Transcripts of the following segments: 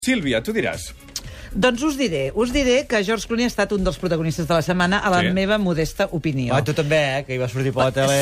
Sílvia, tu diràs. Doncs us diré que George Clooney ha estat un dels protagonistes de la setmana a la meva modesta opinió. Tu també, que hi va sortir per la tele.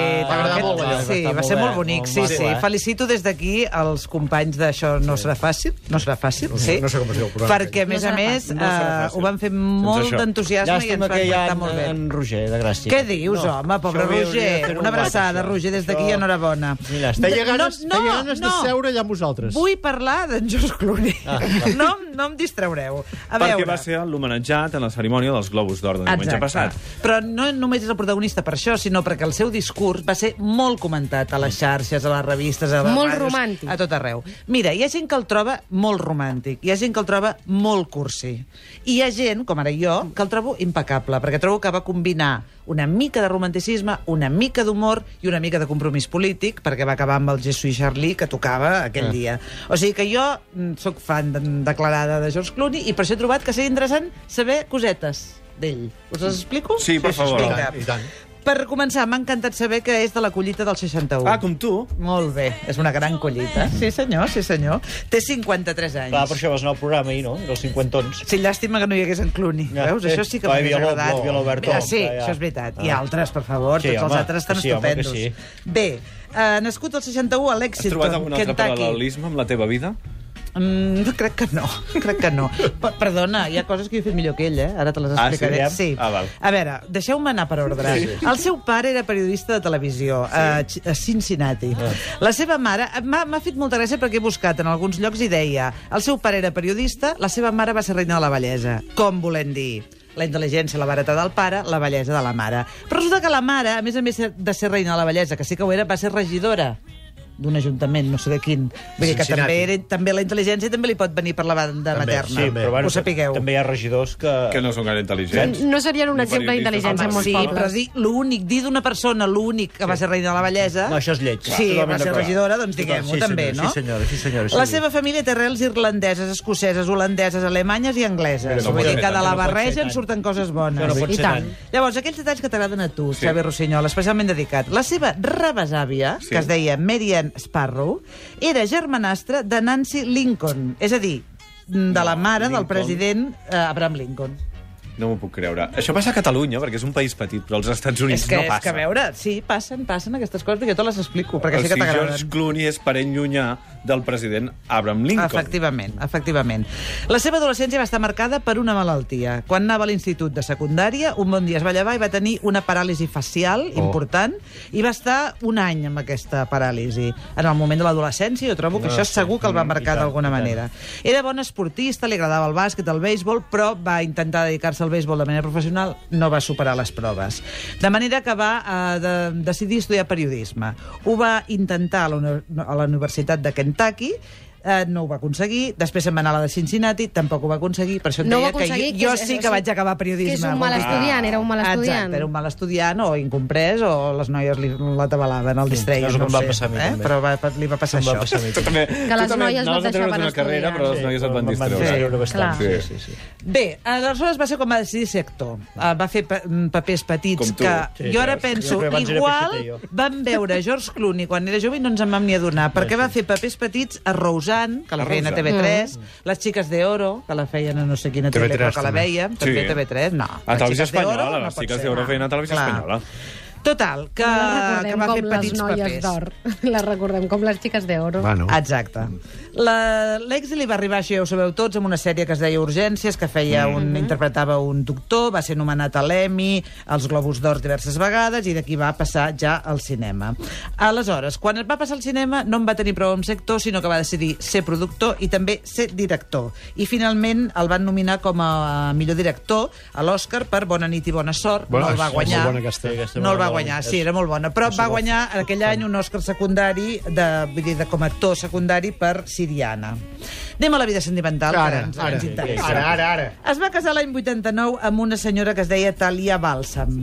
Sí, va ser molt bonic, sí. Felicito des d'aquí els companys d'Això no serà fàcil, sí. No sé com es diu el programa. Perquè, a més, ho van fer molt d'entusiasme i ens van tractar molt bé. En Roger, de Gràcia. Què dius, home, pobre Roger? Una abraçada, Roger, des d'aquí, enhorabona. Feia ganes de seure allà amb vosaltres. Vull parlar d'en George Clooney. No em distraureu. Perquè va ser l'homenatjat en la cerimònia dels Globus d'Or de diumenge passat. Però no només és el protagonista per això, sinó perquè el seu discurs va ser molt comentat a les xarxes, a les revistes, a les molt ràdios, romàntic. a tot arreu. Mira, hi ha gent que el troba molt romàntic, hi ha gent que el troba molt cursi. I hi ha gent, com ara jo, que el trobo impecable, perquè trobo que va combinar una mica de romanticisme, una mica d'humor i una mica de compromís polític, perquè va acabar amb el Je suis Charlie que tocava aquell dia. O sigui que jo sóc fan declarada de George Clooney i per això he trobat que seria interessant saber cosetes d'ell. Us les explico? Sí, per favor. I tant. Per començar, m'ha encantat saber que és de la collita del 61. Ah, com tu? Molt bé, és una gran collita. Sí, senyor, sí, senyor. Té 53 anys. Clar, per això vas anar al programa ahir, no? Dels 50ons. Sí, llàstima que no hi hagués en Clooney. Veus? Això sí que m'hagués agradat. Sí, això és veritat. I altres, per favor, tots els altres estan estupendos. Bé, nascut al 61 a Lexington, Has trobat algun altre paral·lelisme amb la teva vida? Crec que no. Perdona, hi ha coses que he fet millor que ell, Ara te les explicaré. Sí? Val. A veure, deixeu-me anar per ordre. El seu pare era periodista de televisió a Cincinnati. La seva mare... M'ha fet molta gràcia perquè he buscat en alguns llocs i deia el seu pare era periodista, la seva mare va ser reina de la bellesa. Com volem dir? La intel·ligència, la barata del pare, la bellesa de la mare. Però resulta que la mare, a més de ser reina de la bellesa, que sí que ho era, va ser regidora d'un ajuntament, no sé de quin. Vull dir que també la intel·ligència també li pot venir per la banda materna. Sí, però bueno, ho sapigueu. També hi ha regidors que no són gaire intel·ligents. No serien un exemple d'intel·ligència en molts pobles. Sí, però dir d'una persona l'únic que va ser reina de la bellesa... No, això és lleig. Sí, va ser regidora, doncs diguem-ho també, no? Sí, senyora. La seva família té arrels irlandeses, escoceses, holandeses, alemanyes i angleses. Vull dir que de la barreja en surten coses bones. I tant. Llavors, aquells detalls que t'agraden a tu, Xavi Rossinyol, especialment dedicat. La seva rebesàvia, que es deia Mary Ann Sparrow, era germanastra de Nancy Lincoln, és a dir, de la mare del president Abraham Lincoln. No m'ho puc creure. Això passa a Catalunya, perquè és un país petit, però als Estats Units no passa. És que, a veure, sí, passen aquestes coses, perquè jo te les explico, perquè sí que t'agraden. George Clooney és parent llunyà del president Abraham Lincoln. Efectivament. La seva adolescència va estar marcada per una malaltia. Quan anava a l'institut de secundària, un bon dia es va llevar i va tenir una paràlisi facial important i va estar un any amb aquesta paràlisi. En el moment de l'adolescència, jo trobo que això segur que el va marcar d'alguna manera. Era bon esportista, li agradava el bàsquet, el béisbol, però va intentar dedicar-se al béisbol de manera professional, no va superar les proves. De manera que va decidir estudiar periodisme. Ho va intentar a la Universitat de Kentucky, no ho va aconseguir, després se'n va anar a la de Cincinnati, tampoc ho va aconseguir, per això et deia que jo sí que vaig acabar periodisme. Que és un mal estudiant, era un mal estudiant. Exacte, era un mal estudiant, o incomprès, o les noies l'atabalaven, el distreien, no ho sé. Però li va passar això. Que les noies no et deixaven estudiar. Carrera, però les noies et van distreure. Sí. Bé, aleshores va ser com va decidir ser actor. Va fer papers petits que jo ara penso, igual vam veure George Clooney quan era jove i no ens en vam ni adonar, perquè va fer papers petits a Roseanne, que la feien a TV3, Les xiques de oro, que la feien a no sé quina tele, però que la vèiem, també a TV3, no. A Televisió Espanyola, les xiques d'oro feien a Televisió Espanyola. Total, que va fer petits papers. Les recordem com les xiques d'oro. Exacte. L'èxit li va arribar, això ja ho sabeu tots, amb una sèrie que es deia Urgències, que interpretava un doctor, va ser nomenat a l'Emmy, als Globus d'Or diverses vegades, i d'aquí va passar ja al cinema. Aleshores, quan va passar al cinema, no en va tenir prou amb ser actor, sinó que va decidir ser productor i també ser director. I finalment el van nominar com a millor director a l'Oscar per Bona nit i bona sort. No el va guanyar. No el va guanyar, sí, era molt bona. Però va guanyar aquell any un Òscar secundari, com a actor secundari per Siriana. Anem a la vida sentimental, que ens interessa. Ara. Es va casar l'any 89 amb una senyora que es deia Thalia Balsam.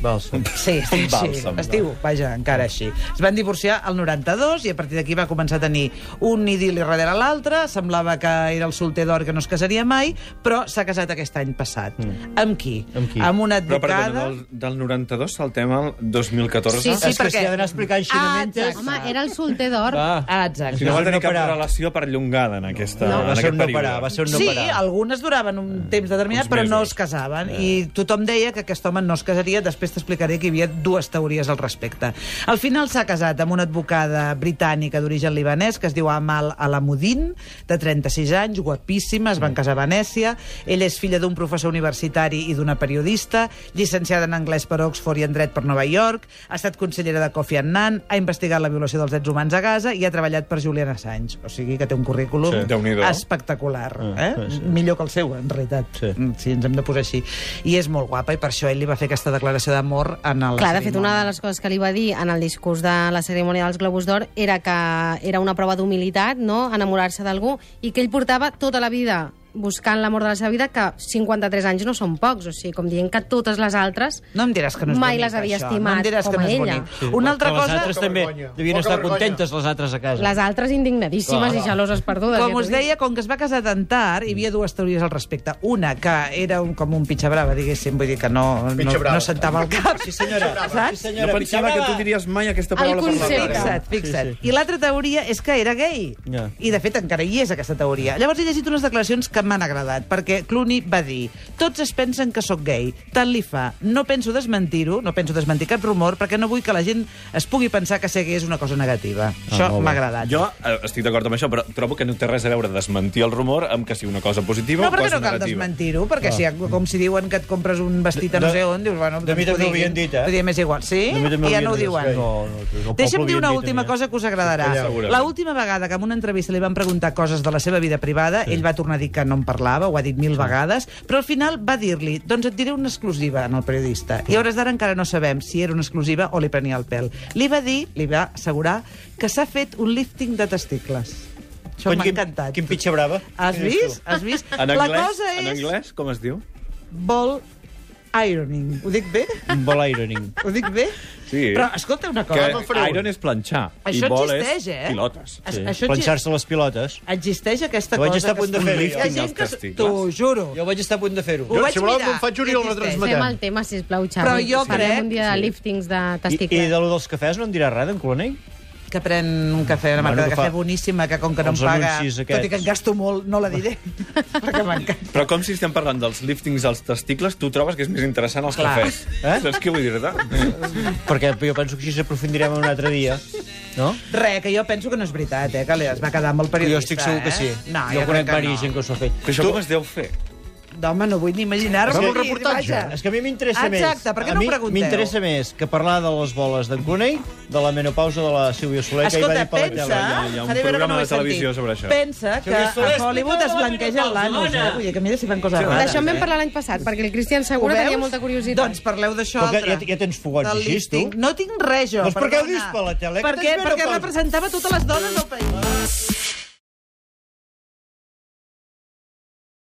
Bàlsam. Sí, Un bàlsam, es diu, vaja, encara així. Es van divorciar al 92 i a partir d'aquí va començar a tenir un idil·li darrere l'altre, semblava que era el solter d'or que no es casaria mai, però s'ha casat aquest any passat. Amb qui? Amb una Però, advocada... perdona, del 92 saltem al 2014? Sí, És que perquè- s'hi ha d'anar explicant xinamentes. Home, era el solter d'or. Exacte. Si no va tenir No cap parar. relació perllongada en aquesta, Va en ser aquest un no període. parar, va ser un no Sí, parar. algunes duraven un temps determinat, Uns però no mesos. es casaven. I tothom deia que aquest home no es casaria. Després t'explicaré que hi havia dues teories al respecte. Al final s'ha casat amb una advocada britànica d'origen libanès que es diu Amal Alamuddin, de 36 anys, guapíssima, es van casar a Venècia. Ella és filla d'un professor universitari i d'una periodista, llicenciada en anglès per Oxford i en dret per Nova York, ha estat consellera de Kofi Annan, ha investigat la violació dels drets humans a Gaza i ha treballat per Julian Assange. O sigui que té un currículum Sí. Déu-n'hi-do. espectacular. Sí. Millor que el seu, en realitat. Sí. Si ens hem de posar així. I és molt guapa i per això ell li va fer aquesta declaració d'amor en la Clar, de fet, cerimònia. una de les coses que li va dir en el discurs de la cerimònia dels Globus d'Or era que era una prova d'humilitat, no?, enamorar-se d'algú, i que ell portava tota la vida buscant l'amor de la seva vida, que 53 anys no són pocs, o sigui, com dient que totes les altres No em diràs que no és mai bonic, les havia això. estimat no em diràs com que no és ella. bonic. Una altra Però les cosa... altres també devien estar contentes, les altres a casa. Les altres indignadíssimes i geloses perdudes. Com ja us t'ho dic. deia, com que es va casar tan tard, hi havia dues teories al respecte. Una, que era com un pitxa brava, diguéssim, vull dir que no sentava al cap. Sí, senyora. Saps? Sí, senyora. No pensava que tu diries mai aquesta El paraula per la concepte. ràdio. Fixa't. Sí, sí. I l'altra teoria és que era gay. Ja. I, de fet, encara hi és, aquesta teoria. Llavors he llegit unes declaracions que m'han agradat, perquè Clooney va dir: tots es pensen que sóc gay, tant li fa. No penso desmentir-ho, no penso desmentir cap rumor, perquè no vull que la gent es pugui pensar que ser gay és una cosa negativa. Això molt bé. m'ha agradat. Jo estic d'acord amb això, però trobo que no té res a veure desmentir el rumor amb que sigui una cosa positiva No, o perquè cosa no cal negativa. desmentir-ho, perquè si, com si diuen que et compres un vestit a no sé on, dius, bueno... De mi també ho havien dit, eh? Vull dir, m'és igual. Sí? De mi també I ja ho no ho havien diuen. dit. No, Deixa'm dir una havien dit, última a mi. cosa que us agradarà. Segurament. L'última vegada que en una entrevista li van preguntar coses de la seva vida privada, ell va tornar a dir que no en parlava, ho ha dit 1000 vegades, però al final va dir-li: doncs et diré una exclusiva al periodista. I a hores d'ara encara no sabem si era una exclusiva o li prenia el pèl. Li va dir, li va assegurar, que s'ha fet un lifting de testicles. Això m'ha encantat. Quin pitxa brava. Has vist? Has vist? En La anglès, cosa en és anglès, com es diu? ball ironing. Ho dic bé? Un ball ironing. Ho dic bé? Sí. Però, escolta una cosa. Que iron és planxar. Això i ball existeix, és eh? pilotes. Sí. Planxar-se les pilotes. Existeix aquesta Ho vaig cosa. estar a punt de que- fer-ho, Hi ha jo. gent que... Els testicles. T'ho juro. Jo vaig estar a punt de fer-ho. Ho vaig si voleu, mirar. me'n faig un i el Existeix. retransmetem. Fem el tema, sisplau, Xavi. Però jo Farem crec- un dia de liftings de I testicles. de lo dels cafès no en dirà res, d'en Clooney? Que pren un cafè, una marca Bueno, de que cafè fa boníssima, que com que no em els paga, anuncis tot aquests. i que en gasto molt, no la diré, perquè m'encanta. Però com si estem parlant dels liftings als testicles, tu trobes que és més interessant els Clar. cafès. Saps què vull dir-te? Perquè jo penso que així s'aprofundirem un altre dia, no? Res, que jo penso que no és veritat, que es va quedar amb el periodista. Jo estic segur que sí. No, jo conec crec que diversa gent que s'ho ha fet. Però això com es deu fer? Home, no vull ni imaginar-me. Fem un Vull dir, reportatge. vaja. És que a mi m'interessa més. Exacte, per què no A mi pregunteu? m'interessa més que parlar de les boles d'en Clooney, de la menopausa de la Sílvia Soler, que hi va Escolta, dir per la pensa... tele. Hi ha un faré veure que programa no ho he de televisió sentit. sobre això. Pensa que Sílvia Soler a Hollywood es explica la blanqueja menopausa, l'anus, dona. Vull dir que mira si fan coses rares. D'això en vam parlar l'any passat, perquè el Cristian Segura Ho veus? tenia molta curiositat. Doncs parleu d'això Però que altre. ja tens fogons Del així, tu? lifting. No tinc res, jo. Doncs per què ho perdona. dius per la tele? Que Perquè tens menopausa? representava totes les dones del país.